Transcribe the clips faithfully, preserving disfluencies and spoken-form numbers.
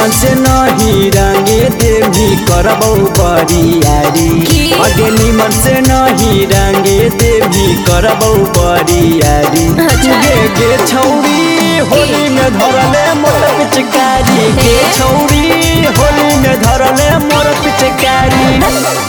निमन से नहीं रंगे देवी करबौ बरियारी अगे निमन से नहीं रंगे देवी करबौ बरियारी गे गे छौरी होली में धरले मोर पिचकारी गे छौरी होली में धरले मोर पिचकारी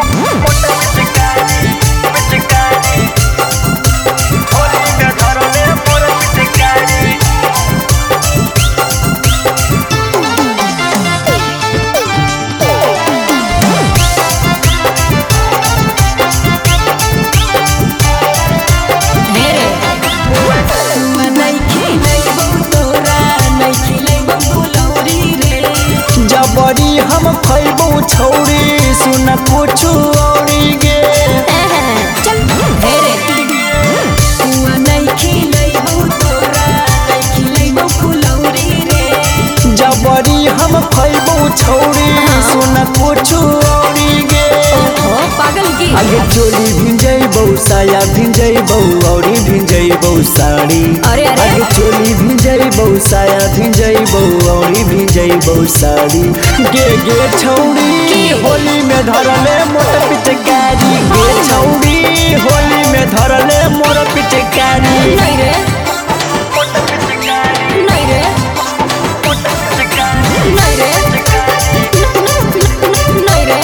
जबरी हम खैबो छौरी सुन कुछ औरी गे चल हेरे हुआ नहीं खिलैबो तोरा नहीं खिलैबो फुलौरी रे जबरी हम खैबो छौरी सुन कुछ औरी गे ओ पागल की आगे चोली भिंजैबो साया भिंजैबो औरी भिंजैबो साड़ी अरे अरे आगे चोली भिंजैबो साया भिंजैबो औरी भिंजैबो साड़ी गे गे छौरी होली में धरले मोर पिचकारी गे छौरी होली में धरले मोर पिचकारी नहीं रे नहीं रे नहीं रे नहीं रे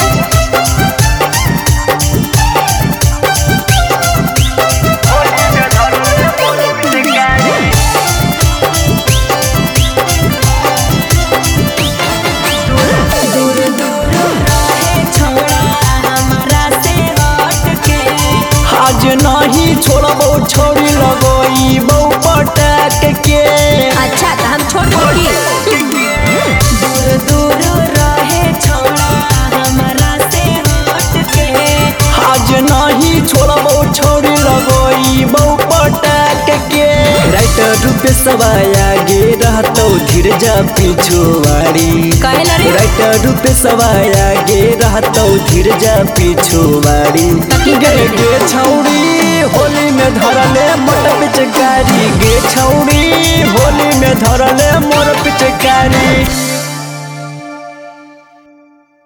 दूर दूर रहे छोड़ा हमारा से हट के आज नहीं छोड़बो छोरी लगोइबो पटक के अच्छा तो हम छोड़ छोड़ी दूर दूर रहे छोड़ा हमारा से हट के आज नहीं छोड़बो छोरी लगोइबो पटक के राइटर रूपे सवाया गे रहतौ धीरजा पिछुवाड़ी कहला रे राइटर रूपे सवाया गे रहतौ धीरजा पिछुवाड़ी गे गे छौरी होली में धरले मोर पिचकारी गे छौरी होली में धरले मोर पिचकारी।